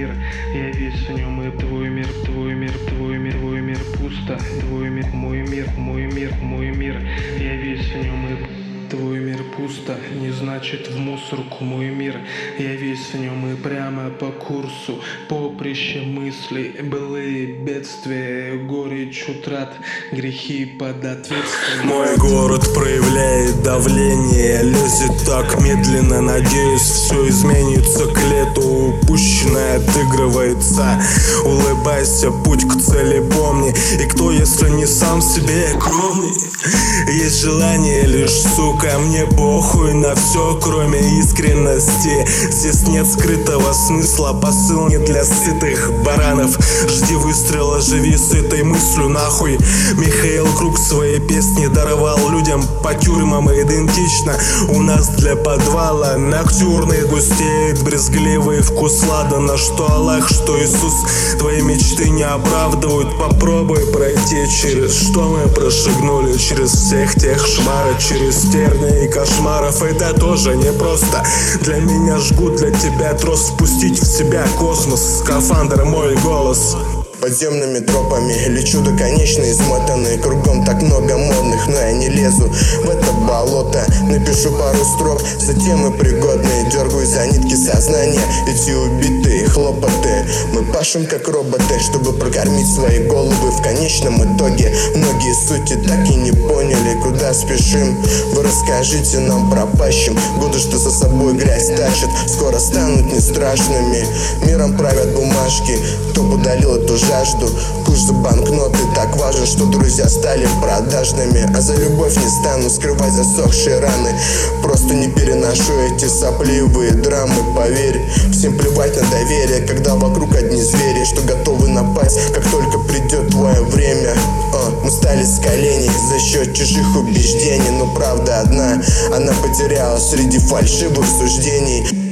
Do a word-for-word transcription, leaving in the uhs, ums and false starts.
Я весь в нем, и твой мир, твой мир, твой мир, твой мир пусто. Твой мир, мой мир, мой мир, мой мир. Я весь в нем, и твой мир пусто, не значит в мусорку мой мир. Я весь в нем и прямо по курсу, поприще мыслей, былые бедствия, горечь утрат, грехи под ответственность. Мой город проявляет давление, лезет так медленно, надеюсь, все изменится к лету. Упущенное отыгрывается, улыбайся, путь к цели помни. И кто, если не сам себе кровный? Есть желание лишь, сука, мне похуй на все, кроме искренности. Здесь нет скрытого смысла, посыл не для сытых баранов. Жди выстрела, живи с этой мыслью нахуй. Михаил Круг свои песни даровал людям по тюрьмам идентично. У нас для подвала ноктюрный густеет брезгливый вкус ладана. Что Аллах, что Иисус твои мечты не оправдывают. Попробуй пройти через что мы прошагнули. Через всех тех шмаров, через терни и кошмаров. Это тоже непросто. Для меня жгут, для тебя трос. Впустить в себя космос, скафандр, мой голос. Подземными тропами лечу до конечной измотанной. Кругом так много модных, но я не лезу в это болото. Напишу пару строк, затем и пригодные. Дергаю за нитки сознания, эти убитые хлопоты. Мы пашем как роботы, чтобы прокормить свои головы. В конечном итоге многие сути так и не поняли, куда спешим. Вы расскажите нам пропащим. Годы, что за собой грязь тащат, скоро станут не страшными. Миром правят бумажки, кто удалил эту жажду. Пусть за банкноты так важен, что друзья стали продажными. А за любовь не стану скрывать засохшие раны. Просто не переношу эти сопливые драмы. Поверь, всем плевать на доверие, когда вокруг одни звери, что готовы напасть, как только придет твое время. О, мы стали с коленей за счет чужих убеждений. Но правда одна, она потерялась среди фальшивых суждений.